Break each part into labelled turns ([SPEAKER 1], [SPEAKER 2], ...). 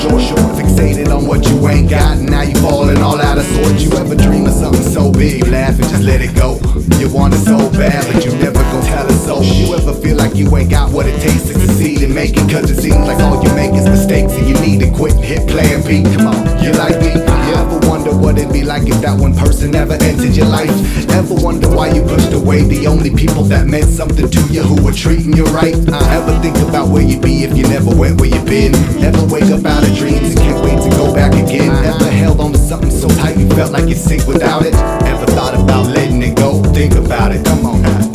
[SPEAKER 1] short, fixated on what you ain't got, and now you falling all out of sorts. You ever dream of something so big, you laugh and just let it go? You want it so bad, but you never gon' tell it so. You ever feel like you ain't got what it takes to succeed and make it? Cause it seems like all you make is mistakes and you need to quit and hit plan B. Come on, you like me? You ever wonder what it'd be like if that one person never entered your life? Ever wonder why you pushed away the only people that meant something to you, who were treating you right? Ever think about where you'd be if you never went where you've been? Ever wake up out of dreams and can't wait to go back again? Ever held on to something so tight you felt like you'd sink without it? Ever thought about letting it go? Think about it, come on now.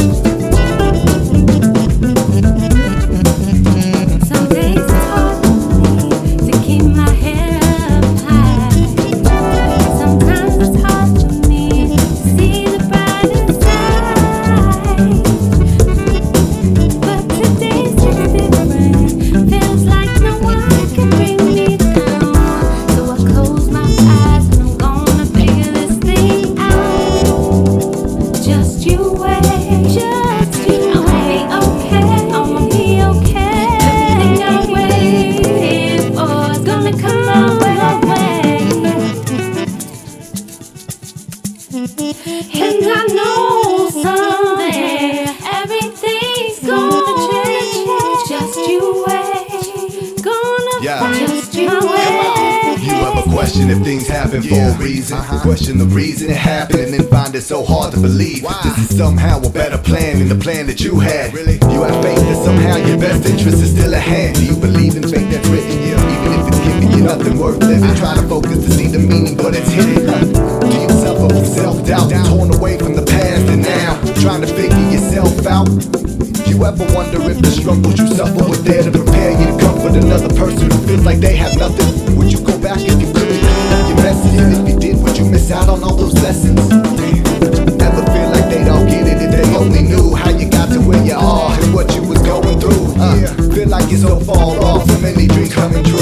[SPEAKER 2] And I know someday everything's gonna change. Just you wait, gonna find just you wait.
[SPEAKER 1] You ever question if things happen for a reason? Question the reason it happened and then find it so hard to believe this is somehow a better plan than the plan that you had. You have faith that somehow your best interest is still at hand. Do you believe in fate that's written? Even if it's giving you nothing worth living. Try to focus to see the meaning, but it's hidden. Do you suffer from self-doubt, torn away from the past and now trying to figure yourself out? You ever wonder if the struggles you suffer were there to prepare you to comfort another person who feels like they have nothing? Would you go back if you could and clean up your messes? And if you did, would you miss out on all those lessons? Ever feel like they'd all get it if they only knew how you got to where you are and what you was going through? Feel like you're so far off from any dream coming true.